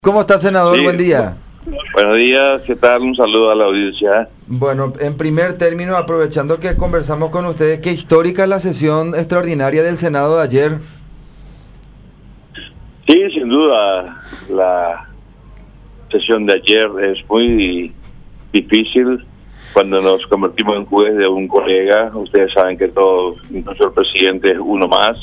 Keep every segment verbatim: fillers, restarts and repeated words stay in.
¿Cómo está, senador? Sí. Buen día. Buenos días, ¿qué tal? Un saludo a la audiencia. Bueno, en primer término, aprovechando que conversamos con ustedes, qué histórica es la sesión extraordinaria del Senado de ayer. Sí, sin duda, la sesión de ayer es muy difícil cuando nos convertimos en juez de un colega. Ustedes saben que todo, incluso el presidente es uno más,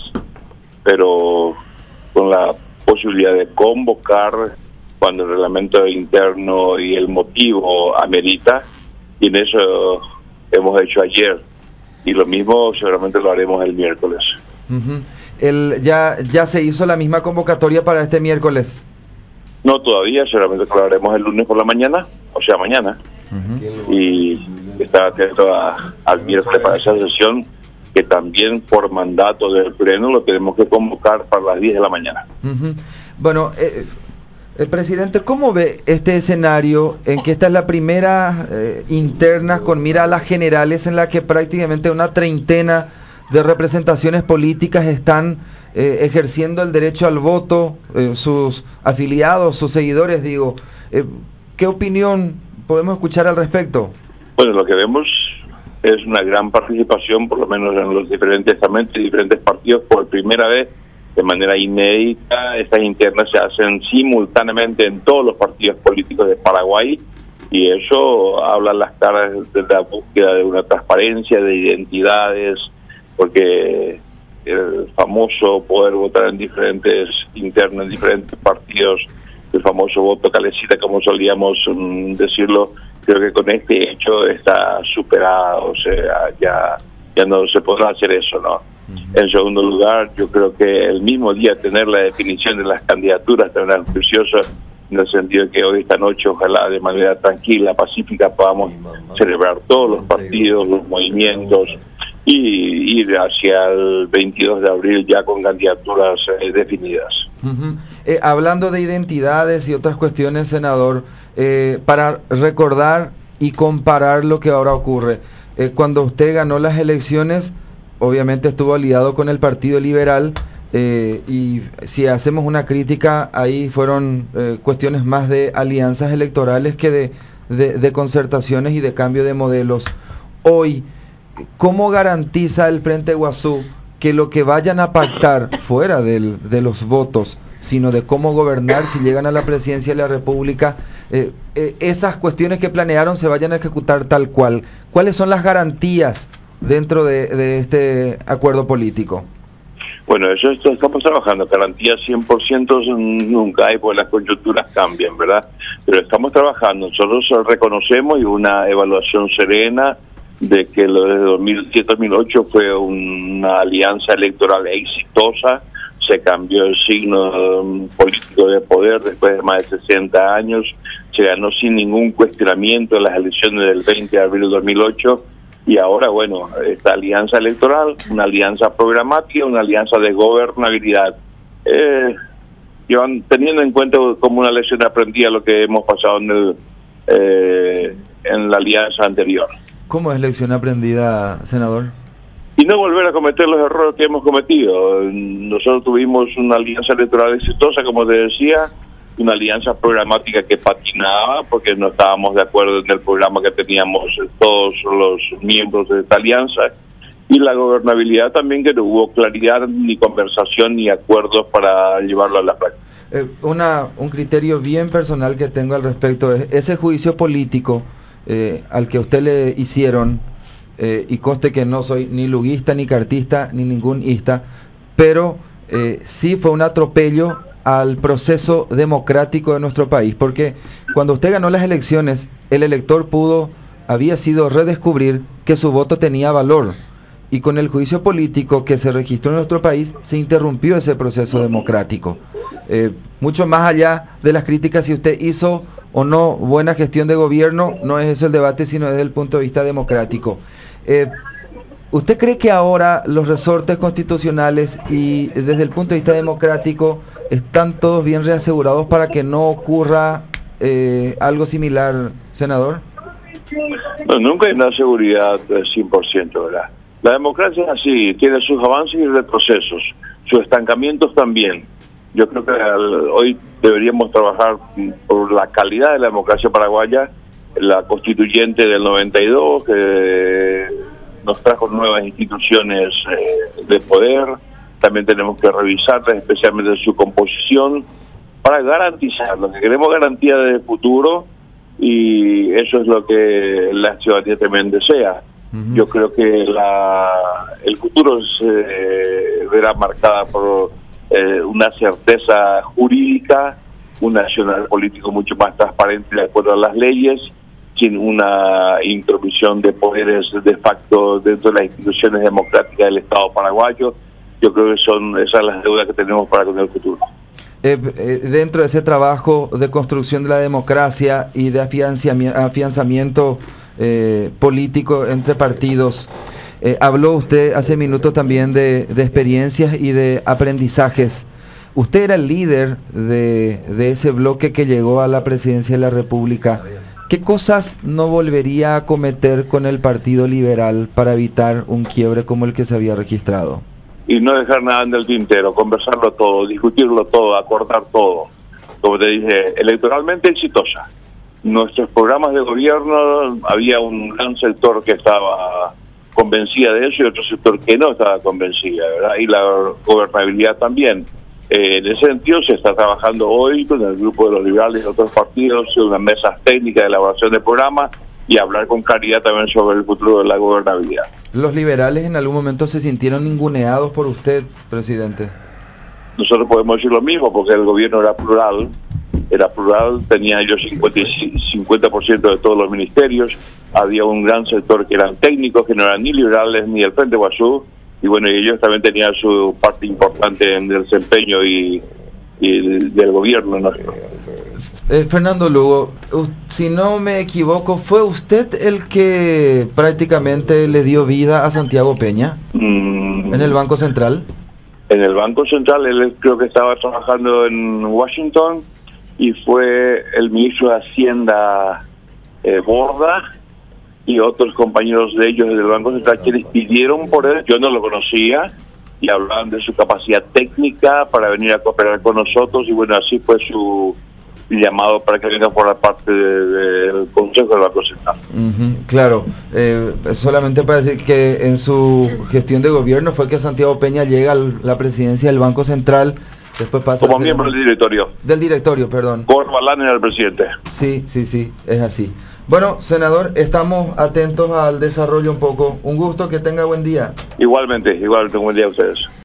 pero con la posibilidad de convocar cuando el reglamento interno y el motivo amerita, y en eso hemos hecho ayer, y lo mismo seguramente lo haremos el miércoles. Uh-huh. el, ya, ¿Ya se hizo la misma convocatoria para este miércoles? No, todavía, seguramente lo haremos el lunes por la mañana, o sea, mañana, uh-huh. Y estar atento a, al miércoles para esa sesión, que también por mandato del pleno lo tenemos que convocar para las diez de la mañana. Uh-huh. Bueno, eh, el presidente, ¿cómo ve este escenario en que esta es la primera eh, interna con mira a las generales, en la que prácticamente una treintena de representaciones políticas están eh, ejerciendo el derecho al voto, eh, sus afiliados, sus seguidores, digo? Eh, ¿Qué opinión podemos escuchar al respecto? Bueno, lo que vemos es una gran participación, por lo menos en los diferentes estamentos y diferentes partidos. Por primera vez, de manera inédita, estas internas se hacen simultáneamente en todos los partidos políticos de Paraguay, y eso habla las caras de la búsqueda de una transparencia, de identidades, porque el famoso poder votar en diferentes internas, en diferentes partidos, el famoso voto calecita, como solíamos um, decirlo, creo que con este hecho está superado, o sea, ya, ya no se podrá hacer eso, ¿no? Uh-huh. En segundo lugar, yo creo que el mismo día tener la definición de las candidaturas tan preciosa, en el sentido de que hoy, esta noche, ojalá de manera tranquila, pacífica, podamos celebrar todos los partidos, los movimientos, y ir hacia el veintidós de abril ya con candidaturas eh, definidas. Uh-huh. eh, hablando de identidades y otras cuestiones, senador, eh, para recordar y comparar lo que ahora ocurre, eh, cuando usted ganó las elecciones, obviamente estuvo aliado con el Partido Liberal, eh, y si hacemos una crítica, ahí fueron eh, cuestiones más de alianzas electorales que de, de, de concertaciones y de cambio de modelos. Hoy, ¿cómo garantiza el Frente Guazú que lo que vayan a pactar fuera del, de los votos, sino de cómo gobernar si llegan a la presidencia de la República, eh, eh, esas cuestiones que planearon se vayan a ejecutar tal cual? ¿Cuáles son las garantías dentro de, de este acuerdo político? Bueno, eso esto estamos trabajando. Garantías cien por ciento nunca hay, porque las coyunturas cambian, ¿verdad? Pero estamos trabajando. Nosotros reconocemos, y una evaluación serena, de que lo de dos mil siete dos mil ocho fue una alianza electoral exitosa. Se cambió el signo um, político de poder después de más de sesenta años. Se ganó sin ningún cuestionamiento en las elecciones del veinte de abril de dos mil ocho. Y ahora, bueno, esta alianza electoral, una alianza programática, una alianza de gobernabilidad. Eh, llevan, teniendo en cuenta como una lección aprendida lo que hemos pasado en, el, eh, en la alianza anterior. ¿Cómo es lección aprendida, senador? Y no volver a cometer los errores que hemos cometido. Nosotros tuvimos una alianza electoral exitosa, como te decía, una alianza programática que patinaba porque no estábamos de acuerdo en el programa que teníamos todos los miembros de esta alianza, y la gobernabilidad también, que no hubo claridad, ni conversación, ni acuerdos para llevarlo a la práctica. Eh, una, un criterio bien personal que tengo al respecto es ese juicio político eh, al que a usted le hicieron, eh, y conste que no soy ni luguista, ni cartista, ni ningún ista, pero eh, sí fue un atropello al proceso democrático de nuestro país, porque cuando usted ganó las elecciones, el elector pudo, había sido redescubrir que su voto tenía valor, y con el juicio político que se registró en nuestro país, se interrumpió ese proceso democrático. Eh, mucho más allá de las críticas si usted hizo o no buena gestión de gobierno, no es eso el debate, sino desde el punto de vista democrático. Eh, ¿Usted cree que ahora los resortes constitucionales y desde el punto de vista democrático están todos bien reasegurados para que no ocurra eh, algo similar, senador? No, nunca hay una seguridad de cien por ciento, ¿verdad? La democracia es así, tiene sus avances y retrocesos, sus estancamientos también. Yo creo que al, hoy deberíamos trabajar por la calidad de la democracia paraguaya, la constituyente del noventa y dos, que nos trajo nuevas instituciones eh, de poder. También tenemos que revisarlas, especialmente su composición, para garantizar lo que queremos, garantía de futuro, y eso es lo que la ciudadanía también desea. Uh-huh. Yo creo que la, el futuro se eh, verá marcada por eh, una certeza jurídica, un nacional político mucho más transparente de acuerdo a las leyes, sin una intromisión de poderes de facto dentro de las instituciones democráticas del Estado paraguayo. Yo creo que son esas las deudas que tenemos para con el futuro. Eh, eh, dentro de ese trabajo de construcción de la democracia y de afianzamiento, afianzamiento eh, político entre partidos, eh, habló usted hace minutos también de, de experiencias y de aprendizajes. Usted era el líder de, de ese bloque que llegó a la presidencia de la República. ¿Qué cosas no volvería a cometer con el Partido Liberal para evitar un quiebre como el que se había registrado? Y no dejar nada en el tintero, conversarlo todo, discutirlo todo, acordar todo. Como te dije, electoralmente exitosa. Nuestros programas de gobierno, había un gran sector que estaba convencida de eso y otro sector que no estaba convencida, ¿verdad? Y la gobernabilidad también. Eh, en ese sentido se está trabajando hoy con el grupo de los liberales y otros partidos en unas mesas técnicas de elaboración de programas y hablar con claridad también sobre el futuro de la gobernabilidad. ¿Los liberales en algún momento se sintieron ninguneados por usted, presidente? Nosotros podemos decir lo mismo, porque el gobierno era plural, era plural, tenía yo cincuenta por ciento de todos los ministerios, había un gran sector que eran técnicos, que no eran ni liberales ni del Frente Guasú, y bueno, ellos también tenían su parte importante en el desempeño y, y del gobierno nuestro. Eh, Fernando Lugo, si no me equivoco, ¿fue usted el que prácticamente le dio vida a Santiago Peña mm, en el Banco Central? En el Banco Central, él creo que estaba trabajando en Washington y fue el ministro de Hacienda eh, Borda y otros compañeros de ellos del Banco Central quienes pidieron por él. Yo no lo conocía y hablaban de su capacidad técnica para venir a cooperar con nosotros, y bueno, así fue su llamado para que venga por la parte del de, de Consejo del Banco Central. Uh-huh, claro, eh, solamente para decir que en su gestión de gobierno fue que Santiago Peña llega a la presidencia del Banco Central, después pasa como miembro del directorio. Del directorio, perdón. Corbalán era el presidente. Sí, sí, sí, es así. Bueno, senador, estamos atentos al desarrollo un poco. Un gusto, que tenga buen día. Igualmente, igualmente, buen día a ustedes.